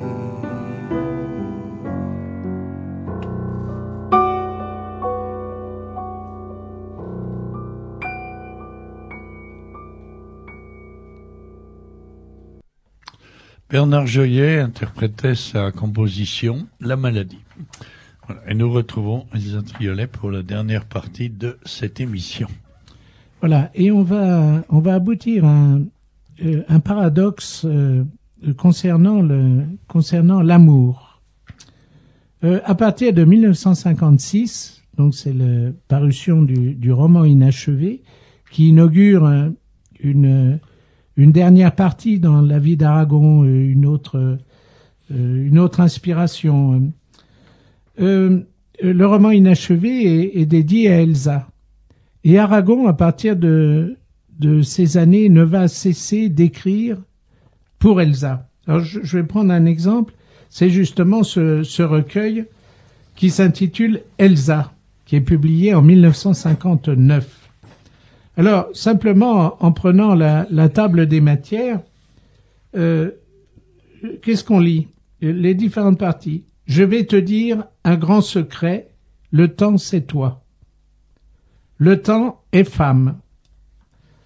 Bernard Joyet interprétait sa composition « La maladie ». Voilà. Et nous retrouvons Elsa Triolet pour la dernière partie de cette émission. Voilà, et on va aboutir à un paradoxe concernant l'amour. À partir de 1956, donc c'est la parution du roman inachevé qui inaugure une dernière partie dans la vie d'Aragon, une autre inspiration. Le roman inachevé est dédié à Elsa. Et Aragon, à partir de ces années, ne va cesser d'écrire pour Elsa. Alors, je vais prendre un exemple. C'est justement ce recueil qui s'intitule Elsa, qui est publié en 1959. Alors, simplement, en prenant la table des matières, qu'est-ce qu'on lit? Les différentes parties. Je vais te dire un grand secret, le temps c'est toi. Le temps est femme.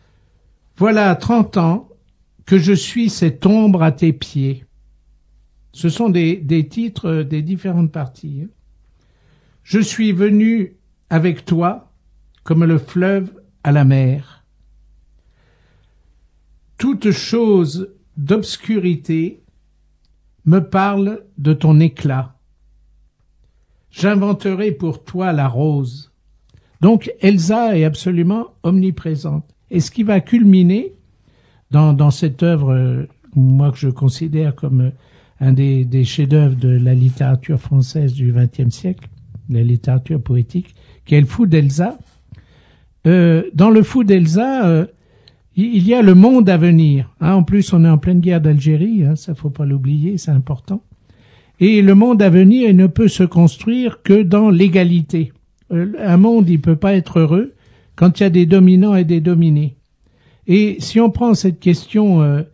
Voilà 30 ans que je suis cette ombre à tes pieds. Ce sont des titres des différentes parties. Je suis venu avec toi comme le fleuve à la mer. Toute chose d'obscurité me parle de ton éclat. J'inventerai pour toi la rose. Donc Elsa est absolument omniprésente. Et ce qui va culminer dans cette œuvre, moi que je considère comme un des chefs-d'œuvre de la littérature française du XXe siècle, la littérature poétique, qui est le Fou d'Elsa. Dans le Fou d'Elsa, il y a le monde à venir. En plus, on est en pleine guerre d'Algérie, ça faut pas l'oublier, c'est important. Et le monde à venir, il ne peut se construire que dans l'égalité. Un monde, il peut pas être heureux quand il y a des dominants et des dominés. Et si on prend cette question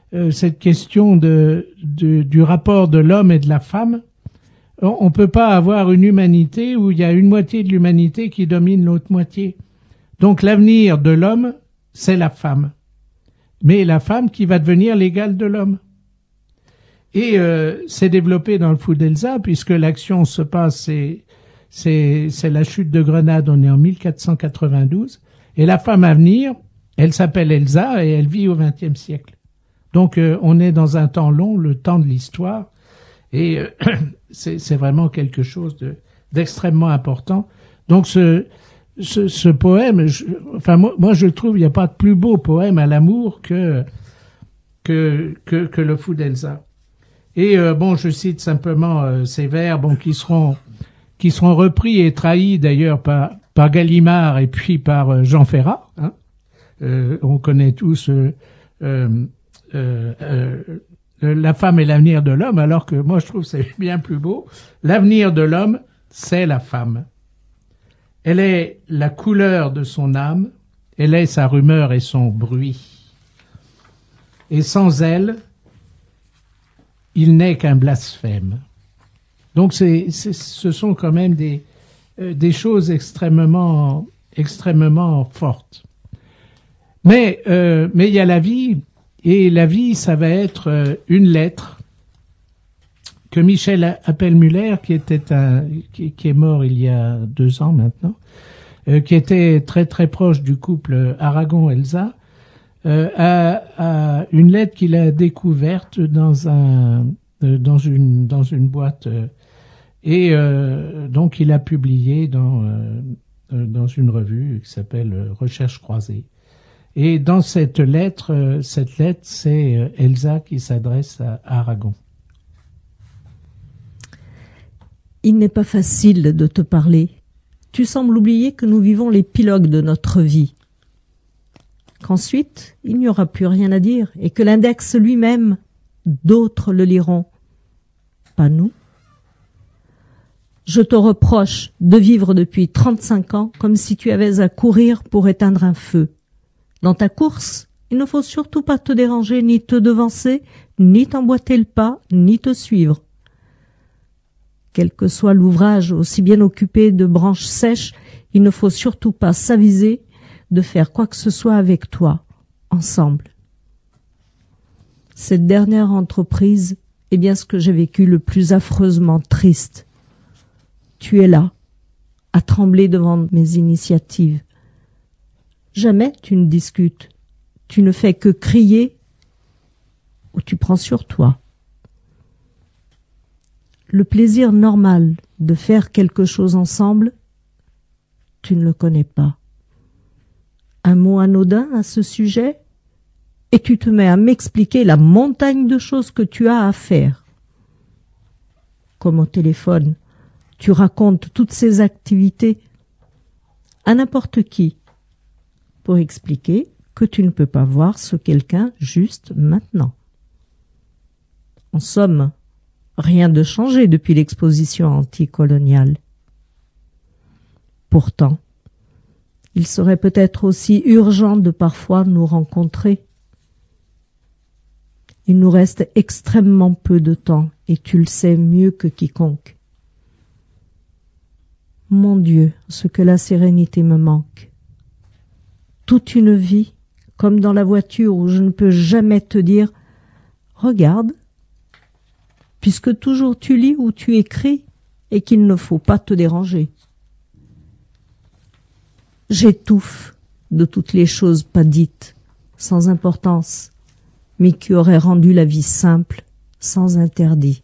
du rapport de l'homme et de la femme, on peut pas avoir une humanité où il y a une moitié de l'humanité qui domine l'autre moitié. Donc l'avenir de l'homme, c'est la femme. Mais la femme qui va devenir l'égale de l'homme. Et c'est développé dans le Fou d'Elsa, puisque l'action se passe, c'est la chute de Grenade, on est en 1492, et la femme à venir, elle s'appelle Elsa et elle vit au XXe siècle. Donc on est dans un temps long, le temps de l'histoire, et c'est vraiment quelque chose d'extrêmement important. Donc ce poème, moi je trouve il n'y a pas de plus beau poème à l'amour que le Fou d'Elsa. Et je cite simplement ces vers qui seront repris et trahis d'ailleurs par Gallimard et puis par Jean Ferrat. On connaît tous la femme est l'avenir de l'homme, alors que moi je trouve que c'est bien plus beau. L'avenir de l'homme, c'est la femme. Elle est la couleur de son âme, elle est sa rumeur et son bruit. Et sans elle, il n'est qu'un blasphème. Donc ce sont quand même des choses extrêmement fortes. Mais il y a la vie, et la vie, ça va être une lettre que Michel Appelmuller, qui est mort il y a 2 ans maintenant, qui était très très proche du couple Aragon-Elsa, a une lettre qu'il a découverte dans une boîte, et donc il a publié dans une revue qui s'appelle Recherche croisée. Et dans cette lettre, c'est Elsa qui s'adresse à Aragon. Il n'est pas facile de te parler. Tu sembles oublier que nous vivons l'épilogue de notre vie. Qu'ensuite, il n'y aura plus rien à dire et que l'index lui-même, d'autres le liront. Pas nous. Je te reproche de vivre depuis 35 ans comme si tu avais à courir pour éteindre un feu. Dans ta course, il ne faut surtout pas te déranger, ni te devancer, ni t'emboîter le pas, ni te suivre. Quel que soit l'ouvrage, aussi bien occupé de branches sèches, il ne faut surtout pas s'aviser de faire quoi que ce soit avec toi, ensemble. Cette dernière entreprise est bien ce que j'ai vécu le plus affreusement triste. Tu es là, à trembler devant mes initiatives. Jamais tu ne discutes, tu ne fais que crier ou tu prends sur toi. Le plaisir normal de faire quelque chose ensemble, tu ne le connais pas. Un mot anodin à ce sujet, et tu te mets à m'expliquer la montagne de choses que tu as à faire. Comme au téléphone, tu racontes toutes ces activités à n'importe qui, pour expliquer que tu ne peux pas voir ce quelqu'un juste maintenant. En somme, rien de changé depuis l'exposition anticoloniale. Pourtant, il serait peut-être aussi urgent de parfois nous rencontrer. Il nous reste extrêmement peu de temps, et tu le sais mieux que quiconque. Mon Dieu, ce que la sérénité me manque. Toute une vie, comme dans la voiture où je ne peux jamais te dire « Regarde », puisque toujours tu lis ou tu écris et qu'il ne faut pas te déranger. J'étouffe de toutes les choses pas dites, sans importance, mais qui auraient rendu la vie simple, sans interdit.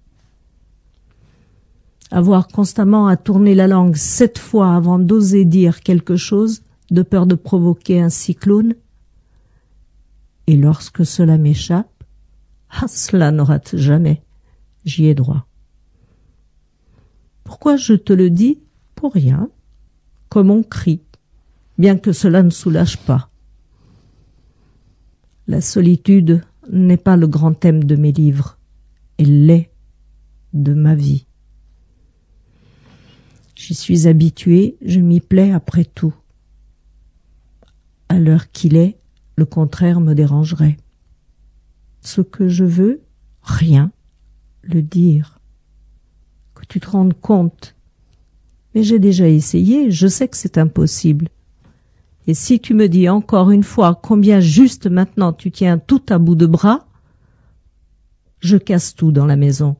Avoir constamment à tourner la langue 7 fois avant d'oser dire quelque chose, de peur de provoquer un cyclone, et lorsque cela m'échappe, cela ne rate jamais, j'y ai droit. Pourquoi je te le dis? Pour rien, comme on crie, bien que cela ne soulage pas. La solitude n'est pas le grand thème de mes livres, elle l'est de ma vie. J'y suis habituée, je m'y plais après tout. À l'heure qu'il est, le contraire me dérangerait. Ce que je veux, rien, le dire. Que tu te rendes compte. Mais j'ai déjà essayé, je sais que c'est impossible. Et si tu me dis encore une fois combien juste maintenant tu tiens tout à bout de bras, je casse tout dans la maison.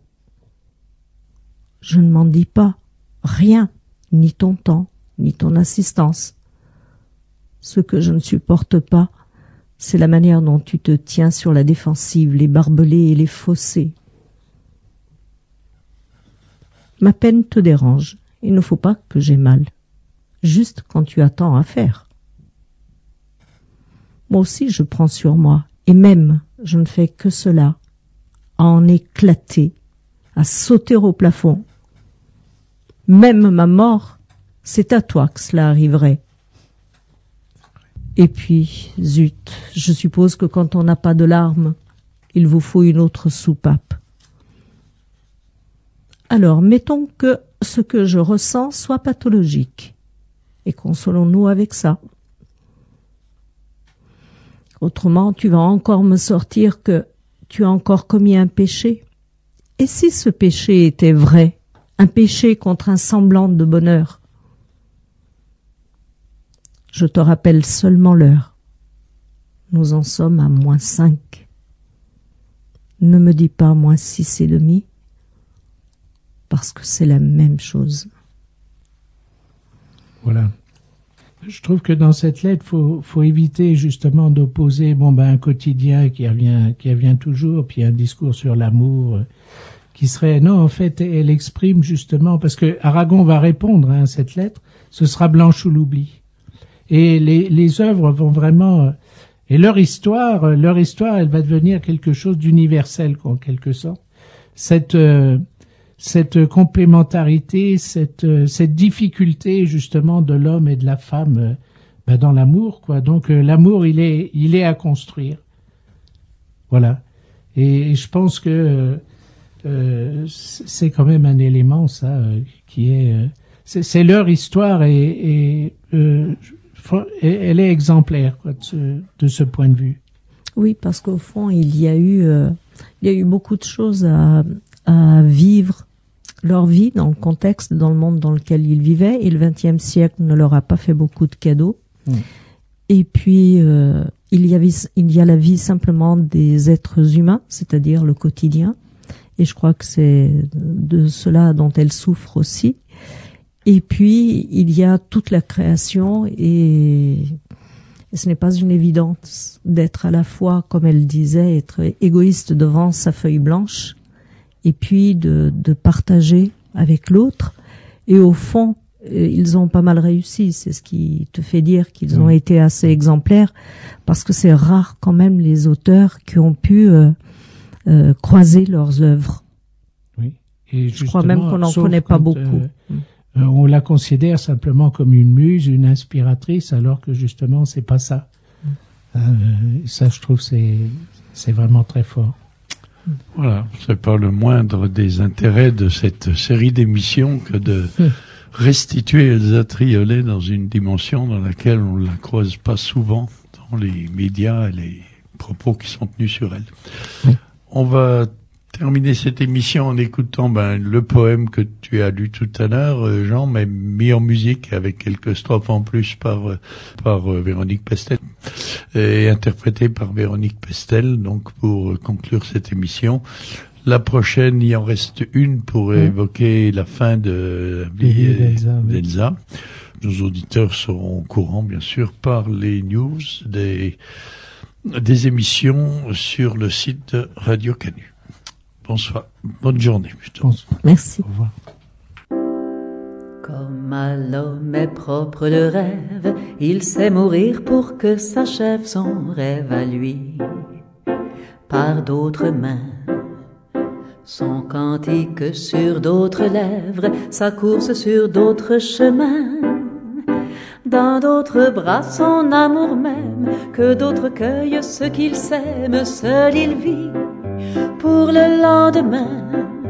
Je ne m'en dis pas, rien, ni ton temps, ni ton assistance. Ce que je ne supporte pas, c'est la manière dont tu te tiens sur la défensive, les barbelés et les fossés. Ma peine te dérange, il ne faut pas que j'aie mal, juste quand tu as tant à faire. Moi aussi je prends sur moi, et même je ne fais que cela, à en éclater, à sauter au plafond. Même ma mort, c'est à toi que cela arriverait. Et puis, zut, je suppose que quand on n'a pas de larmes, il vous faut une autre soupape. Alors, mettons que ce que je ressens soit pathologique, et consolons-nous avec ça. Autrement, tu vas encore me sortir que tu as encore commis un péché. Et si ce péché était vrai, un péché contre un semblant de bonheur? Je te rappelle seulement l'heure. Nous en sommes à -5. Ne me dis pas -6,5, parce que c'est la même chose. Voilà. Je trouve que dans cette lettre, faut éviter justement d'opposer un quotidien qui revient toujours, puis un discours sur l'amour qui serait... Non, en fait, elle exprime justement, parce que Aragon va répondre à cette lettre, ce sera Blanche ou l'oubli. Et les œuvres vont vraiment... Et leur histoire, elle va devenir quelque chose d'universel, en quelque sorte. Cette complémentarité, cette difficulté, justement, de l'homme et de la femme dans l'amour, quoi. Donc, l'amour, il est à construire. Voilà. Et je pense que c'est quand même un élément, ça, qui est... c'est leur histoire et elle est exemplaire, quoi, de ce point de vue. Oui, parce qu'au fond, il y a eu beaucoup de choses à vivre leur vie dans le contexte, dans le monde dans lequel ils vivaient, et le XXe siècle ne leur a pas fait beaucoup de cadeaux. Et puis, il y a la vie simplement des êtres humains, c'est-à-dire le quotidien, et je crois que c'est de cela dont elle souffre aussi. Et puis, il y a toute la création, et ce n'est pas une évidence d'être à la fois, comme elle disait, être égoïste devant sa feuille blanche, et puis de partager avec l'autre. Et au fond, ils ont pas mal réussi. C'est ce qui te fait dire qu'ils ont été assez exemplaires, parce que c'est rare quand même les auteurs qui ont pu croiser leurs œuvres. Oui. Et je crois même qu'on n'en connaît pas beaucoup. On la considère simplement comme une muse, une inspiratrice, alors que justement c'est pas ça. Ça, je trouve, c'est vraiment très fort. Voilà, c'est pas le moindre des intérêts de cette série d'émissions que de restituer Elsa Triolet dans une dimension dans laquelle on ne la croise pas souvent dans les médias et les propos qui sont tenus sur elle. On va terminer cette émission en écoutant le poème que tu as lu tout à l'heure, Jean, mais mis en musique avec quelques strophes en plus par Véronique Pestel et interprété par Véronique Pestel. Donc pour conclure cette émission, La prochaine, il en reste une pour évoquer la fin de d'Elsa. Nos auditeurs seront au courant, bien sûr, par les news des émissions sur le site de Radio Canu. Bonsoir. Bonne journée. Bonsoir. Merci. Au revoir. Comme à l'homme est propre le rêve, il sait mourir pour que s'achève son rêve à lui. Par d'autres mains, son cantique sur d'autres lèvres, sa course sur d'autres chemins. Dans d'autres bras son amour même, que d'autres cueillent ce qu'il sème, seul il vit pour le lendemain.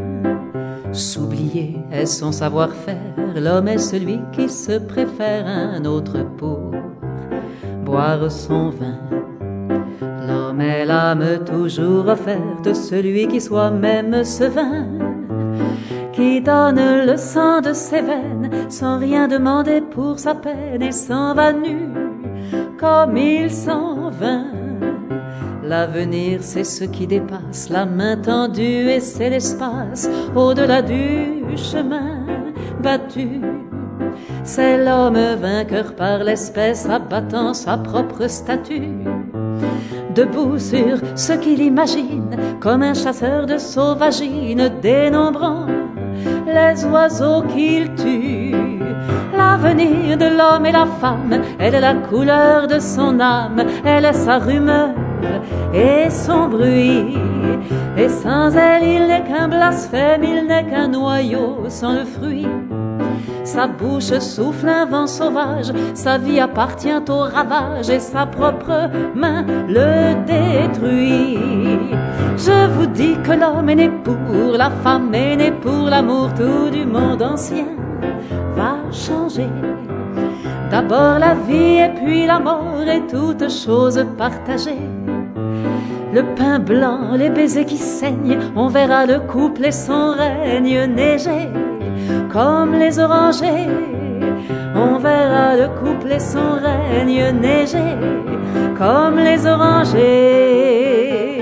S'oublier est son savoir-faire, l'homme est celui qui se préfère un autre pour boire son vin. L'homme est l'âme toujours offerte, celui qui soi-même se vin, qui donne le sang de ses veines, sans rien demander pour sa peine, et s'en va nu, comme il s'en vint. L'avenir, c'est ce qui dépasse la main tendue, et c'est l'espace au-delà du chemin battu. C'est l'homme vainqueur par l'espèce, abattant sa propre statue. Debout sur ce qu'il imagine, comme un chasseur de sauvagine, dénombrant les oiseaux qu'il tue. L'avenir de l'homme et la femme, elle est la couleur de son âme, elle est sa rumeur et son bruit. Et sans elle, il n'est qu'un blasphème, il n'est qu'un noyau sans le fruit. Sa bouche souffle un vent sauvage, sa vie appartient au ravage, et sa propre main le détruit. Je vous dis que l'homme est né pour la femme, est né pour l'amour, tout du monde ancien va changer. D'abord la vie et puis la mort, et toutes choses partagées. Le pain blanc, les baisers qui saignent, on verra le couple et son règne neiger comme les orangers. On verra le couple et son règne neiger comme les orangers.